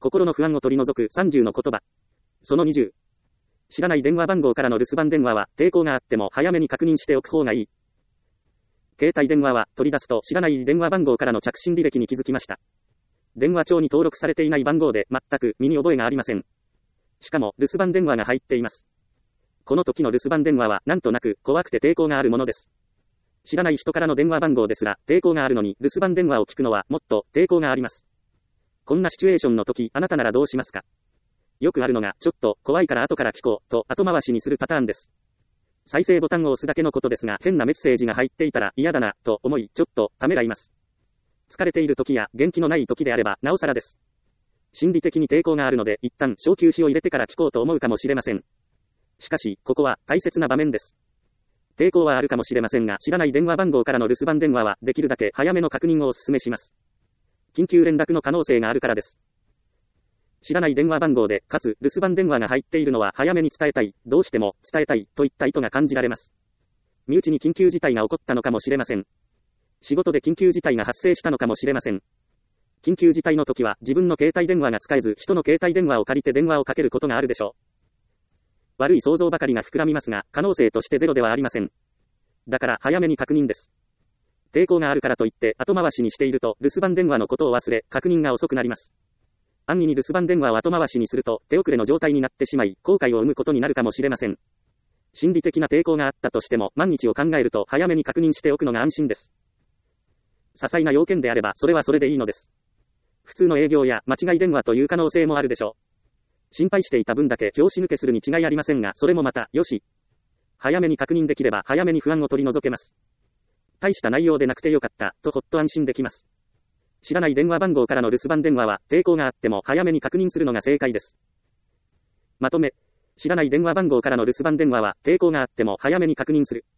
心の不安を取り除く30の言葉。その20。知らない電話番号からの留守番電話は、抵抗があっても早めに確認しておく方がいい。携帯電話は取り出すと知らない電話番号からの着信履歴に気づきました。電話帳に登録されていない番号で全く身に覚えがありません。しかも留守番電話が入っています。この時の留守番電話はなんとなく怖くて抵抗があるものです。知らない人からの電話番号ですら抵抗があるのに留守番電話を聞くのはもっと抵抗があります。こんなシチュエーションの時あなたならどうしますか？よくあるのがちょっと怖いから後から聞こうと後回しにするパターンです。再生ボタンを押すだけのことですが変なメッセージが入っていたら嫌だなと思いちょっとためらいます。疲れている時や元気のない時であればなおさらです。心理的に抵抗があるので一旦小休止を入れてから聞こうと思うかもしれません。しかしここは大切な場面です。抵抗はあるかもしれませんが知らない電話番号からの留守番電話はできるだけ早めの確認をお勧めします。緊急連絡の可能性があるからです。知らない電話番号でかつ留守番電話が入っているのは早めに伝えたい、どうしても伝えたいといった意図が感じられます。身内に緊急事態が起こったのかもしれません。仕事で緊急事態が発生したのかもしれません。緊急事態の時は自分の携帯電話が使えず人の携帯電話を借りて電話をかけることがあるでしょう。悪い想像ばかりが膨らみますが可能性としてゼロではありません。だから早めに確認です。抵抗があるからといって後回しにしていると留守番電話のことを忘れ確認が遅くなります。安易に留守番電話を後回しにすると手遅れの状態になってしまい後悔を生むことになるかもしれません。心理的な抵抗があったとしても万一を考えると早めに確認しておくのが安心です。些細な要件であればそれはそれでいいのです。普通の営業や間違い電話という可能性もあるでしょう。心配していた分だけ拍子抜けするに違いありませんがそれもまたよし。早めに確認できれば早めに不安を取り除けます。大した内容でなくてよかったとほっと安心できます。知らない電話番号からの留守番電話は抵抗があっても早めに確認するのが正解です。まとめ、知らない電話番号からの留守番電話は抵抗があっても早めに確認する。